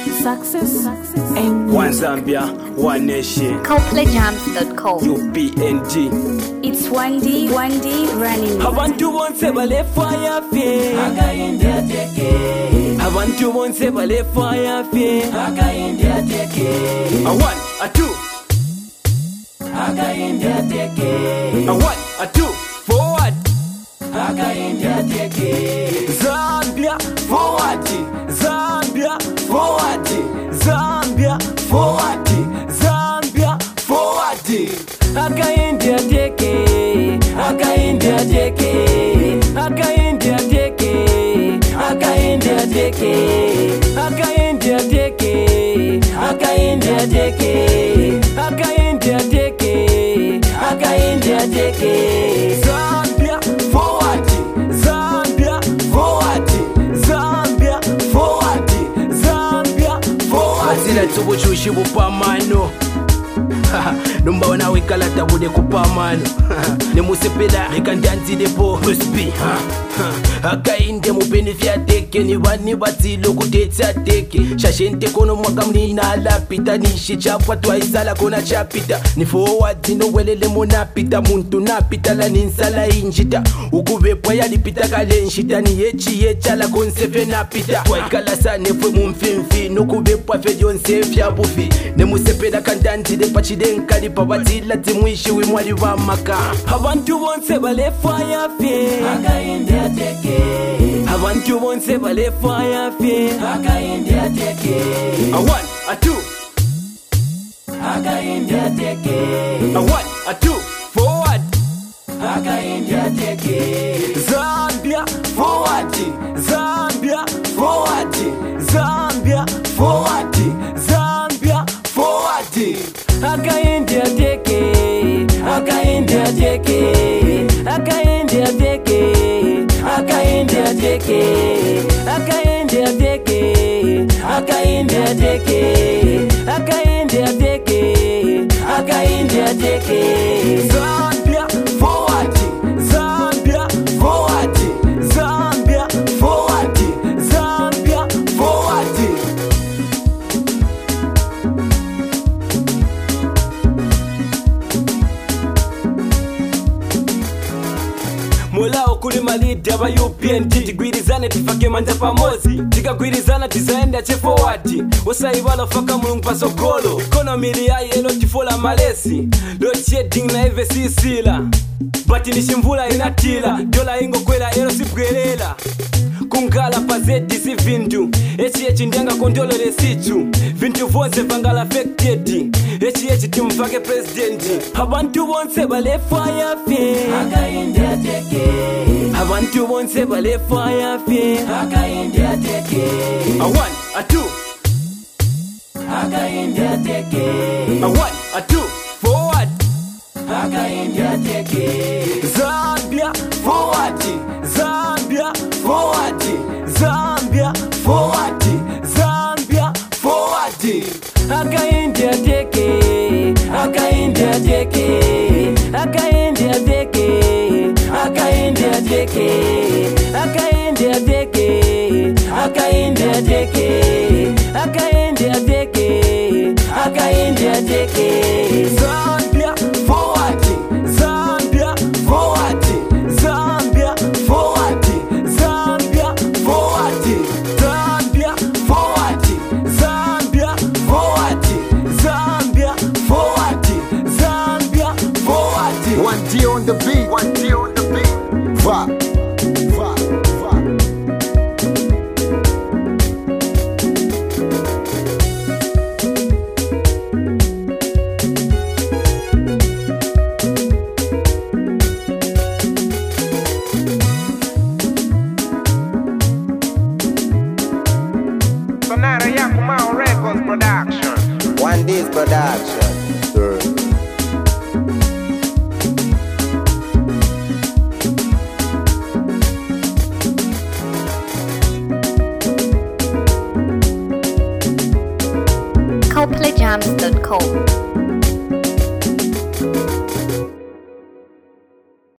Success and One Zambia, one nation. CopleyJams.com. UPNG. It's 1D running. Abantu bonse bale fire fe. Akainde ateke. Abantu bonse bale fire fe. Akainde ateke. A one, a two. Akainde ateke. A one, a two. Forward. Akainde ateke. Zambia, forward. Zambia, forward. Zambia, forward. Zambia, forward. Akainde ateke. Akainde ateke. Akainde ateke. Akainde ateke. Akainde ateke. Akainde ateke. Akainde ateke. Akainde ateke. Zambia, forward. Zambia, forward. Zambia, forward. Zambia, forward. Azila tsobo chushi bupamano. Numba wana wikalata bude kupamano. Nemusepela rekandanzi depo huspi. Akainde mubenefia teke ni wani batilo kutetsa teke. Shashente kono mwaka mnina lapita nishi chapwa twaisala kona chapita. Ni forward no welele monapita muntu napita la ninsala injita. Ukubepwa yalipita kalenshita ni yecha la konsefe napita. Twaikala sane fwe mumfimfi nukubepwa fe yonsefya bufi. Nemusepela kandanzi de pachidenkali pabatila timwishi wimwali wa maka. Abantu bonse bale fire fe. Akainde ateke. Abantu bonse bale fire fe. Akainde ateke. A one, a two. Akainde ateke. A one, a two. Forward. Akainde ateke. Zambia, forward. Zambia, forward. Zambia, forward. Zambia, forward. Akainde ateke. Akainde ateke. Akainde ateke. Akainde ateke. Akainde ateke. Akainde ateke. Akainde ateke. Akainde ateke. Zambia, forward. Zambia, forward. Zambia, forward. Zambia, forward. Mola okuli malidi aba UPNG tigwirizane tifake manja pamozi tikagwirizana tizaenda che forward osayibala faka mulungu pasokolo economy yayi elo tifola malesi load shedding na eve sisila bati nishimvula inatila dola ingo kwela elo sibwelela kungala pazedi si vindu echi ndianga kondolo lesichu vindu vonse vangala affected echi timfake president abantu bonse bale fire fe. Akainde ateke. Abantu bonse bale fire fe. Akainde ateke. A one, a two. Akainde ateke. A one, a two. Forward. Akainde ateke. Zambia, forward. Zambia, forward. Zambia, forward. Zambia, forward. Akainde ateke. Akainde ateke. Akainde ateke. Akainde ateke. Akainde ateke. Akainde ateke. Akainde ateke. Akainde ateke. Zambia, forward. Zambia, forward. Zambia, forward. Zambia, forward. Zambia, forward. Zambia, forward. Zambia, forward. Zambia, forward. 1D on the beat. 1D on the beat. Va. Sonara Yakumao Records Production. 1D's production. CopleyJams.com.